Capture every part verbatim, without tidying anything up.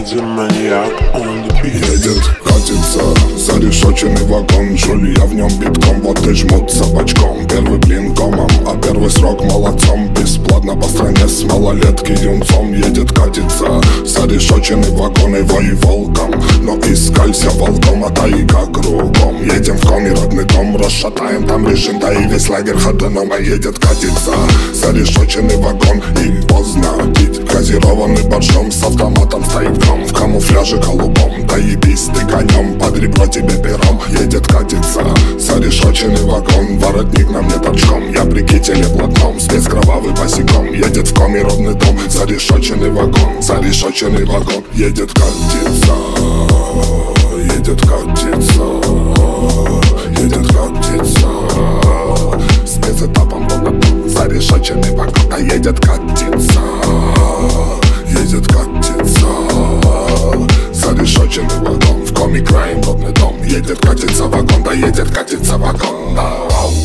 Едет, катится, зарешоченный вагон. Жулья в нем битком, вот и жмут собачком. Первый блин комом, а первый срок молодцом. Бесплатно по стране с малолетки юнцом. Едет, катится, зарешоченный вагон. Его и волком, но искалься волком, а тайга кругом. Едем в коме, родный дом, расшатаем там режим. Да и весь лагерь ходуном, а едет, катится, зарешоченный вагон. И поздно пить газированный боржом. С автоматом стоит гром, в камуфляже голубом. Да ебись ты конем, под ребро тебе пером. Едет, катится, зарешоченный вагон. Воротник на мне торчком, я при кителе блатном. Спец кровавый босиком, едет в коме родный дом. Зарешоченный вагон, зарешоченный вагон. Едет, катится, едет, катится, едет, катится. Спецэтапом родный дом, зарешоченный вагон. Да едет, катится, едет, катится, зарешоченный вагон. В коме краем родный дом. Едет, катится вагон, да едет, катится вагон, да.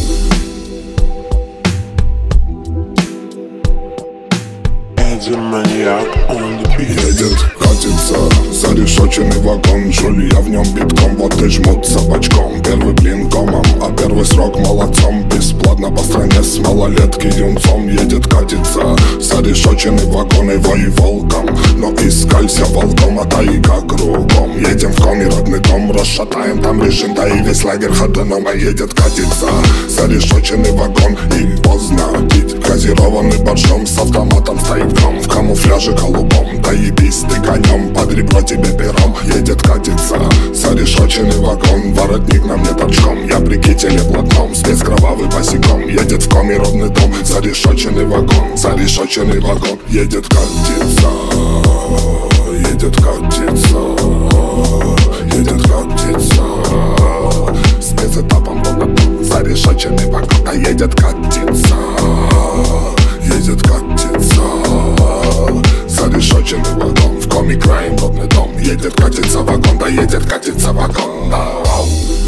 Едет, катится, зарешоченный вагон. Жулья в нем битком, вот и жмут собачком. Первый блин комом, а первый срок молодцом. Бесплатно по стране с малолетки юнцом. Едет, катится, зарешоченный вагон. Его и волком, но искалься волком, а тайга кругом. Едем в коме, родный дом, расшатаем там режим. Да и весь лагерь ходуном, а едет, катится, зарешоченный вагон. И поздно пить газированный боржом. С автоматом стоит гром, в камуфляже голубом. Да ебись ты конем, под ребро тебе пером. Едет, катится, зарешоченный вагон. Воротник на мне торчком, я при кителе блатном. Спец кровавый босиком, едет в коме родный дом. Зарешоченный вагон, зарешоченный вагон. Едет, катится, едет, катится, едет, катится. Спецэтапом родный дом, зарешоченный вагон. Да едет, катится, едет, катится, зарешоченный вагон. В коме краем родный дом. Едет, катится вагон, да едет, катится вагон, да.